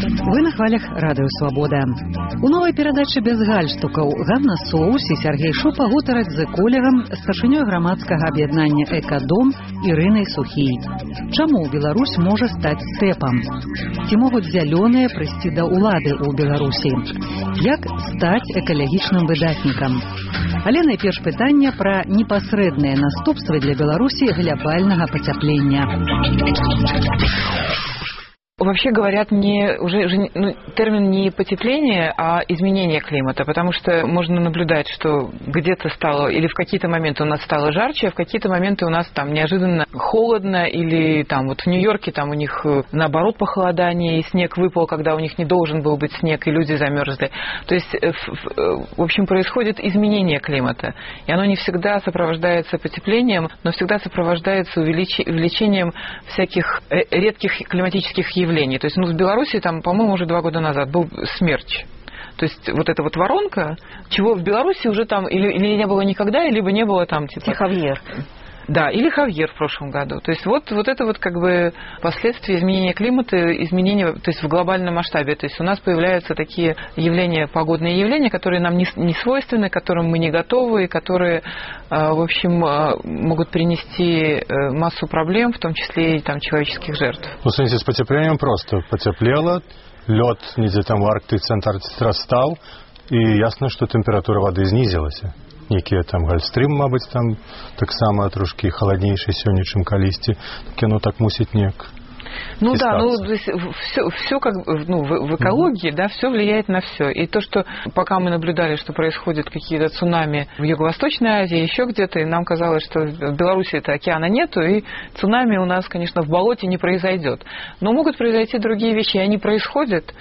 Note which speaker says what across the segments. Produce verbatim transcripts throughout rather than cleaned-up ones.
Speaker 1: Вы на хвалях Радыё Свабода. У новай перадачы без гальштукаў Ганна Соус і Сергей Шупа гутараць з эколегам, старшынёй грамадскага аб'яднання «Экадом» Ірынай Сухій. Чаму Беларусь можа стаць стэпам? Ці могуць зялёныя прыйсці да ўлады ў Беларусі? Як стаць экалагічным выдатнікам? Але найперш пытанне пра непасрэдныя наступствы для Беларусі глобальнага пацяплення.
Speaker 2: Вообще говорят, не, уже, уже ну, термин не потепление, а изменение климата, потому что можно наблюдать, что где-то стало, или в какие-то моменты у нас стало жарче, а в какие-то моменты у нас там неожиданно холодно, или там вот в Нью-Йорке там у них наоборот похолодание, и снег выпал, когда у них не должен был быть снег, и люди замерзли. То есть, в общем, происходит изменение климата, и оно не всегда сопровождается потеплением, но всегда сопровождается увеличением всяких редких климатических явлений. То есть, ну, в Беларуси, там, по-моему, уже два года назад был смерч. То есть, вот эта вот воронка, чего в Беларуси уже там или, или не было никогда, либо не было там, типа...
Speaker 1: Хавьер.
Speaker 2: Да, или Хавьер в прошлом году. То есть, вот, вот это вот как бы последствия изменения климата, изменения, то есть, в глобальном масштабе. То есть, у нас появляются такие явления, погодные явления, которые нам не, не свойственны, к которым мы не готовы, и которые, в общем, могут принести массу проблем, в том числе и там человеческих жертв.
Speaker 3: Ну, в смысле, с потеплением просто потеплело, лед где там в Арктике, Антарктике растал, и ясно, что температура воды снизилась. Некие там гольстрим, мабуть, там так само трошки холоднейший сёння, чем калісти. Так оно так мусит нек.
Speaker 2: Ну да, ну то есть все, все как ну, в, в экологии, mm-hmm. да, все влияет на все. И то, что пока мы наблюдали, что происходят какие-то цунами в Юго-Восточной Азии, еще где-то, и нам казалось, что в Беларуси это океана нету, и цунами у нас, конечно, в болоте не произойдет. Но могут произойти другие вещи, и они происходят.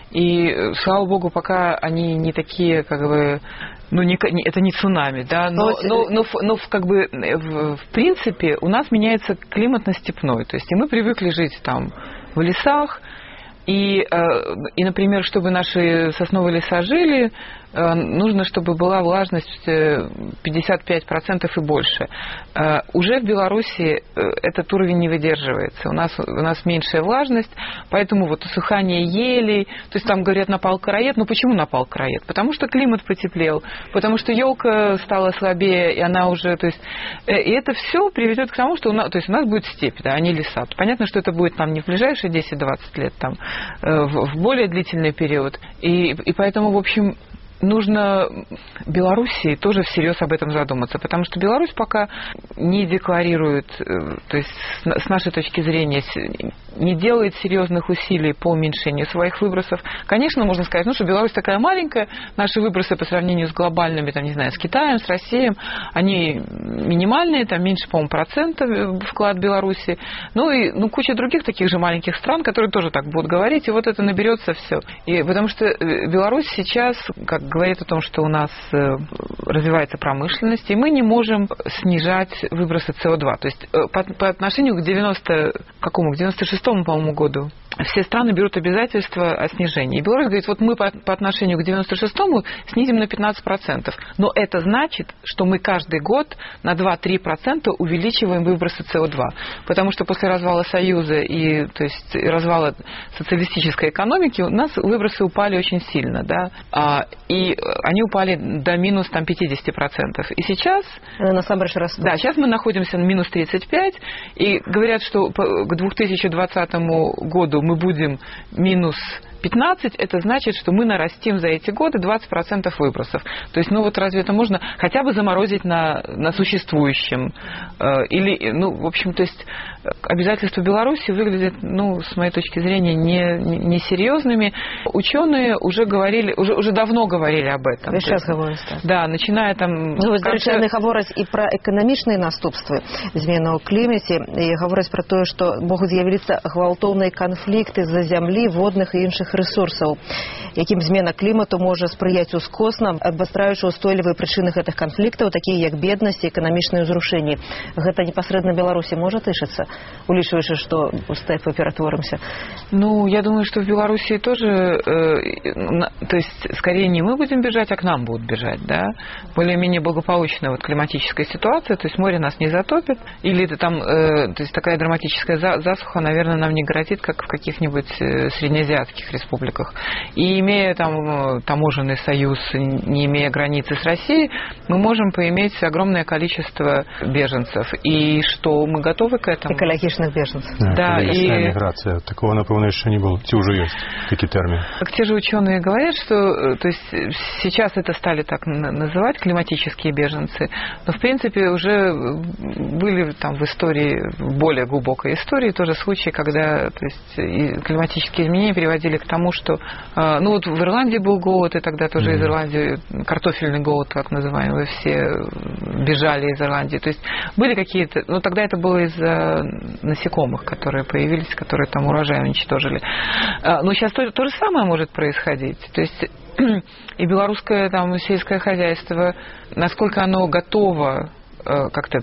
Speaker 2: И, слава богу, пока они не такие, как бы, ну, не, это не цунами, да, но, но, но, но, но как бы, в, в принципе, у нас меняется климат на степной. То есть, и мы привыкли жить там в лесах, и, и, например, чтобы наши сосновые леса жили, нужно, чтобы была влажность пятьдесят пять процентов и больше. Уже в Беларуси этот уровень не выдерживается. У нас, у нас меньшая влажность, поэтому вот усыхание елей, то есть там говорят напал короед. Ну почему напал короед? Потому что климат потеплел, потому что елка стала слабее, и она уже, то есть, и это все приведет к тому, что у нас, то есть у нас будет степь, да, а не леса. Понятно, что это будет там не в ближайшие десять-двадцать лет, там, в, в более длительный период. И, и поэтому, в общем, нужно Белоруссии тоже всерьез об этом задуматься, потому что Беларусь пока не декларирует, то есть с нашей точки зрения, не делает серьезных усилий по уменьшению своих выбросов. Конечно, можно сказать, ну, что Беларусь такая маленькая, наши выбросы по сравнению с глобальными, там, не знаю, с Китаем, с Россией, они минимальные, там меньше, по-моему, процента вклад Беларуси. Ну и ну, куча других таких же маленьких стран, которые тоже так будут говорить, и вот это наберется все. И потому что Беларусь сейчас, как говорит о том, что у нас развивается промышленность, и мы не можем снижать выбросы С О два. То есть по, по отношению к девяносто, какому, к девяносто шестому, по-моему, году все страны берут обязательства о снижении. И Беларусь говорит, вот мы по, по отношению к девяносто шестому снизим на пятнадцать процентов. Но это значит, что мы каждый год на два-три процента увеличиваем выбросы С О два. Потому что после развала Союза и, то есть, развала социалистической экономики у нас выбросы упали очень сильно. Да? А, и они упали до минус там, пятьдесят процентов. И сейчас...
Speaker 1: На самом деле растут.
Speaker 2: Да, сейчас мы находимся на минус тридцать пять. И говорят, что к две тысячи двадцатому году мы будем минус пятнадцать, это значит, что мы нарастим за эти годы двадцать процентов выбросов. То есть, ну вот разве это можно хотя бы заморозить на, на существующем? Э, или, ну, в общем, то есть обязательства Беларуси выглядят, ну, с моей точки зрения, несерьезными. Не, не Ученые уже говорили, уже, уже давно говорили об этом.
Speaker 1: Сейчас говорят.
Speaker 2: Да, начиная там...
Speaker 1: Ну, звичайно, говорять і про економічні наступства зміни у кліматі, і говорять про те, що можуть з'явитися гвалтовні конфлікти за землі, водних і інших ресурсаў, якім змена клімату можа спрыяць ускосна, абвастраючы ўстойлівыя прычыны гэтых канфліктаў, такія як беднасць і эканамічныя ўзрушэнні. Гэта непасрэдна Беларусі можа тычыцца, улічваючы, што ў стэпы ператворымся?
Speaker 2: Ну, я думаю, что в Беларуси тоже, э, то есть, скорее не мы будем бежать, а к нам будут бежать, да? Более-менее благополучная вот климатическая ситуация, то есть море нас не затопит, или это там, э, то есть такая драматическая засуха, наверное, нам не грозит, как в каких-нибудь среднеазиатских республиках. республиках. И имея там таможенный союз, не имея границы с Россией, мы можем поиметь огромное количество беженцев. И что мы готовы к этому?
Speaker 1: Экологичных беженцев.
Speaker 3: Да,
Speaker 2: да,
Speaker 3: и...
Speaker 2: миграция.
Speaker 3: Такого, напевно, еще не было. Те уже есть такие термины.
Speaker 2: Как те же ученые говорят, что то есть, сейчас это стали так называть, климатические беженцы, но в принципе уже были там в истории, в более глубокой истории, тоже случаи, когда то есть, климатические изменения приводили к тому, что ну вот в Ирландии был голод, и тогда тоже mm-hmm. из Ирландии, картофельный голод, так называемый, все бежали из Ирландии. То есть были какие-то, ну тогда это было из-за насекомых, которые появились, которые там урожай уничтожили. Но сейчас то, то же самое может происходить. То есть и белорусское там сельское хозяйство, насколько оно готово как-то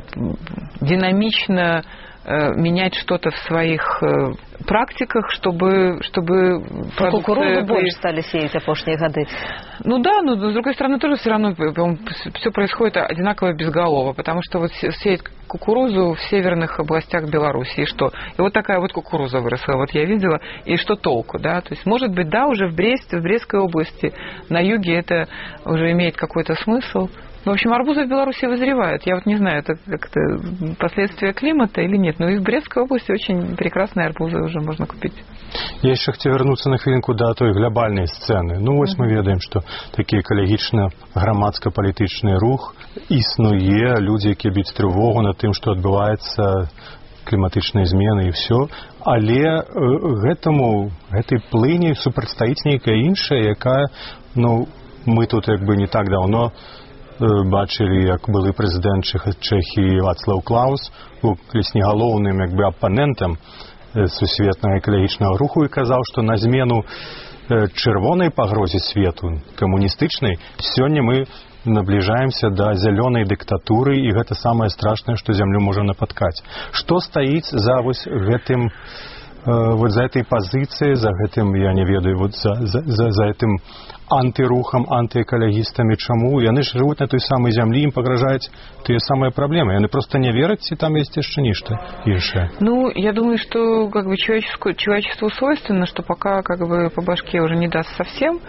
Speaker 2: динамично менять что-то в своих практиках, чтобы... чтобы
Speaker 1: кукурузу больше стали сеять опошние годы.
Speaker 2: Ну да, но с другой стороны тоже все равно все происходит одинаково безголово, потому что вот сеять кукурузу в северных областях Беларуси, и что? И вот такая вот кукуруза выросла, вот я видела, и что толку, да? То есть, может быть, да, уже в Бресте, в Брестской области, на юге это уже имеет какой-то смысл. Ну, в общем, арбузы в Беларуси вызревают. Я вот не знаю, это как-то последствия климата или нет, но и в Брестской области очень прекрасные арбузы уже можно купить.
Speaker 3: Я еще хотел вернуться на хвилинку до той глобальной сцены. Ну, ось мы ведаем, что такие экалагічна грамадска-палітычны рух існуе, люди, якія б'юць трывогу над тым, што адбываецца, кліматычныя змены і все. Але гэтаму, гэтай плыні супрацьстаіць нейкая іншая, якая, ну, мы тут як бы не так даўно бачылі, як былы прэзідэнт Чэхіі Вацлаў Клаус быў леснегалоўным як бы апанентам сусветнага экалагічнага руху і казаў, што на змену чырвонай пагрозе свету, камуністычнай, сёння мы набліжаемся да зялёнай дыктатуры, і гэта самае страшнае, што зямлю можа напаткаць. Што стаіць за вось гэтым, вот за этой пазіцыяй, за гэтым, я не ведаю, вот за, за, за, за этим антырухам, антыэкалагістамі, чаму? Яны ж жывуць на той самай зямлі, ім пагражаюць тыя самыя праблемы. Яны просто не вераць, ці там есть яшчэ нешта іншае.
Speaker 2: Ну, я думаю, что как бы человечеству свойственно, что пока как бы по башке уже не даст совсем,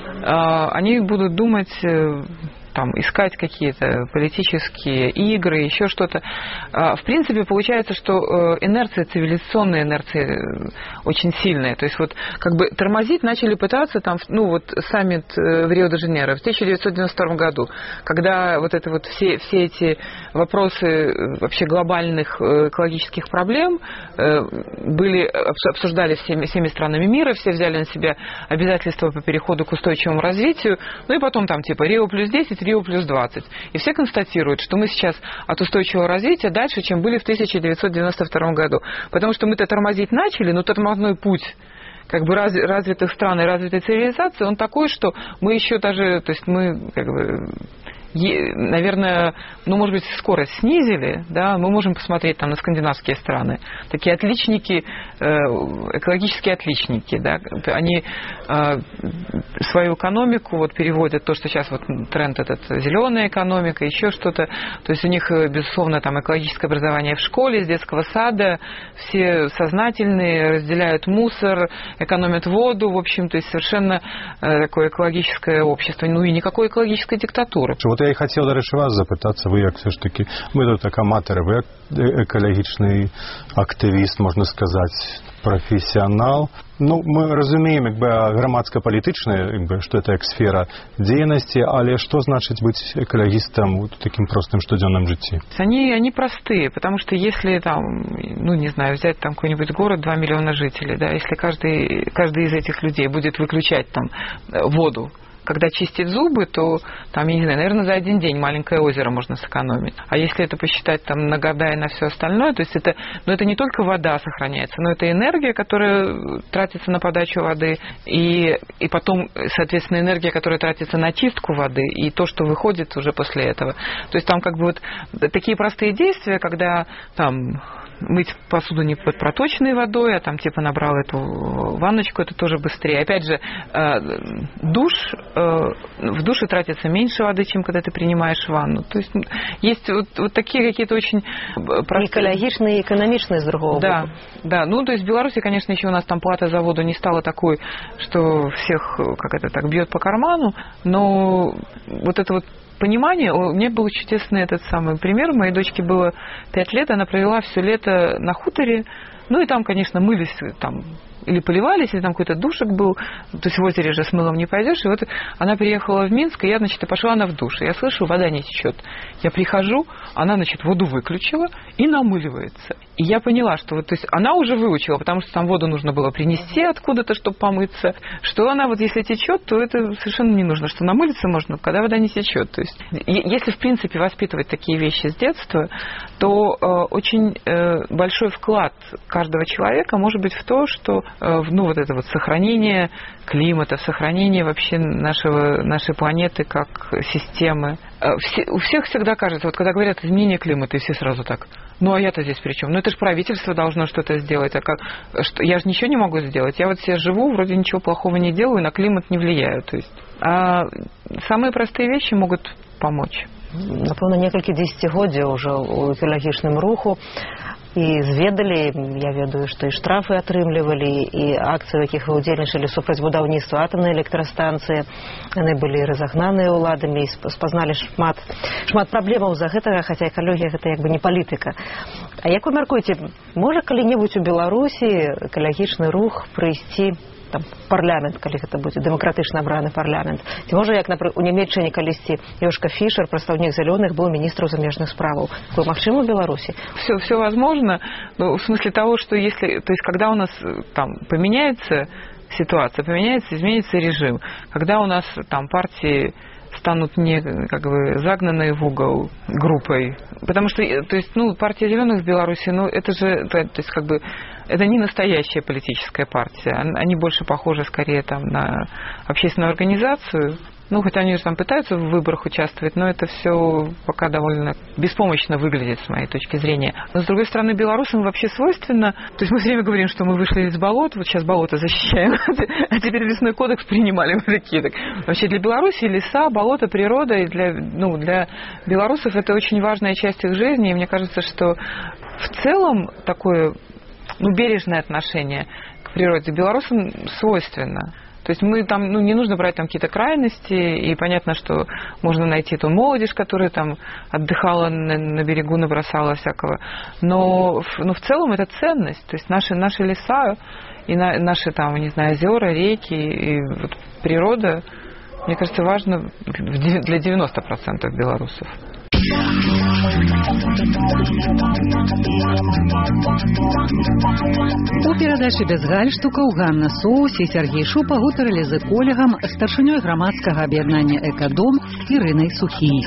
Speaker 2: они будут думать, там, искать какие-то политические игры, еще что-то. В принципе, получается, что инерция, цивилизационная инерция очень сильная. То есть вот как бы тормозить начали пытаться там, ну вот саммит в Рио-де-Жанейро в тысяча девятьсот девяносто втором году, когда вот это вот все, все эти вопросы вообще глобальных экологических проблем были, обсуждались всеми, всеми странами мира, все взяли на себя обязательства по переходу к устойчивому развитию, ну и потом там типа Рио плюс десять, Рио плюс двадцать. И все констатируют, что мы сейчас от устойчивого развития дальше, чем были в тысяча девятьсот девяносто втором году. Потому что мы-то тормозить начали, но тормозной путь как бы раз, развитых стран и развитой цивилизации, он такой, что мы еще даже, то есть мы как бы... наверное, ну, может быть, скорость снизили, да, мы можем посмотреть там на скандинавские страны, такие отличники, экологические отличники, да, они свою экономику вот переводят, то, что сейчас вот тренд этот, зеленая экономика, еще что-то, то есть у них, безусловно, там экологическое образование в школе, с детского сада, все сознательные, разделяют мусор, экономят воду, в общем, то есть совершенно такое экологическое общество, ну и никакой экологической диктатуры.
Speaker 3: Вот я и хотел, до речі, вас запитатися, ви як все ж таки, ми тут так аматори, ви як екологічний активіст, можна сказати, професіонал. Ну, ми розуміємо, якби, громадсько-політичне, якби, що це як сфера діяльності, але що значить бути экологистом в таким простым штоденном житті?
Speaker 2: Они, они простые, потому что если там, ну, не знаю, взять там какой-нибудь город, два миллиона жителей, да, если каждый, каждый из этих людей будет выключать там воду, когда чистить зубы, то там, я не знаю, наверное, за один день маленькое озеро можно сэкономить. А если это посчитать там на года и на все остальное, то есть это, ну, это не только вода сохраняется, но это энергия, которая тратится на подачу воды, и, и потом, соответственно, энергия, которая тратится на чистку воды, и то, что выходит уже после этого. То есть там как бы вот такие простые действия, когда там мыть посуду не под проточной водой, а там типа набрал эту ванночку, это тоже быстрее. Опять же, душ, в душе тратится меньше воды, чем когда ты принимаешь ванну. То есть есть вот, вот такие какие-то очень простые...
Speaker 4: Экологичные и экономичные с другого
Speaker 2: да,
Speaker 4: боку.
Speaker 2: Да, ну то есть в Беларуси, конечно, еще у нас там плата за воду не стала такой, что всех, как это так, бьет по карману, но вот это вот понимание, у меня был чудесный этот самый пример. Моей дочке было пять лет, она провела все лето на хуторе. Ну и там, конечно, мылись там или поливались, или там какой-то душик был. То есть в озере же с мылом не пойдешь. И вот она приехала в Минск, и я, значит, и пошла она в душ. И я слышу, вода не течет. Я прихожу, она, значит, воду выключила и намыливается. И я поняла, что вот, то есть она уже выучила, потому что там воду нужно было принести откуда-то, чтобы помыться. Что она вот, если течет, то это совершенно не нужно. Что намылиться можно, когда вода не течет. То есть если, в принципе, воспитывать такие вещи с детства, то э, очень э, большой вклад каждого человека может быть в то, что э, ну, вот это вот сохранение климата, сохранение вообще нашего, нашей планеты как системы. Э, все, у всех всегда кажется, вот когда говорят изменение климата, и все сразу так, ну а я-то здесь при чем? Ну это же правительство должно что-то сделать, а как? Что, я же ничего не могу сделать. Я вот себе живу, вроде ничего плохого не делаю, на климат не влияю. То есть, а самые простые вещи могут помочь.
Speaker 4: Напэўна, некалькі дзесяцігоддзяў ўжо ў экалагічным руху і зведалі, я ведаю, што і штрафы атрымлівалі, і акцыі, у якіх вы ўдзельнічалі супраць будаўніцтва атамнай электрастанцыі, яны былі разагнаныя ўладамі і спазналі шмат шмат праблемаў з-за гэтага, хаця экалогія гэта як бы не палітыка. А як вы мяркуеце, можа калі-небудзь у Беларусі экалагічны рух прыйсці там парламент, калі гэта будзе дэмакратычна абраны парламент? Ці можа, як у Нямецчыне калісьці Йошка Фішер, прадстаўнік зялёных, быў міністрам замежных справаў. Такое магчыма в Беларуси?
Speaker 2: Все, все возможно, но в смысле того, что если, то есть когда у нас там поменяется ситуация, поменяется, изменится режим, когда у нас там партии станут не как бы загнанные в угол группой, потому что, то есть, ну, партия зеленых в Беларуси, ну, это же, то есть, как бы, это не настоящая политическая партия, они больше похожи скорее там на общественную организацию. Ну, хотя они же там пытаются в выборах участвовать, но это все пока довольно беспомощно выглядит, с моей точки зрения. Но, с другой стороны, белорусам вообще свойственно... То есть мы все время говорим, что мы вышли из болот, вот сейчас болото защищаем, а теперь лесной кодекс принимали. Мы такие, так. Вообще для Беларуси леса, болото, природа, и для, ну, для белорусов это очень важная часть их жизни. И мне кажется, что в целом такое, ну, бережное отношение к природе белорусам свойственно. То есть мы там, ну, не нужно брать там какие-то крайности, и понятно, что можно найти ту молодежь, которая там отдыхала на, на берегу, набросала всякого. Но, но в целом это ценность. То есть наши, наши леса и на, наши там, не знаю, озера, реки и вот природа, мне кажется, важно для девяноста процентов белорусов.
Speaker 1: У перадачы без гальштукаў Ганна Соус і Сергей Шупа гутарылі з эколегам, старшынёй грамадскага аб'яднання «Экадом» Ірынай Сухій.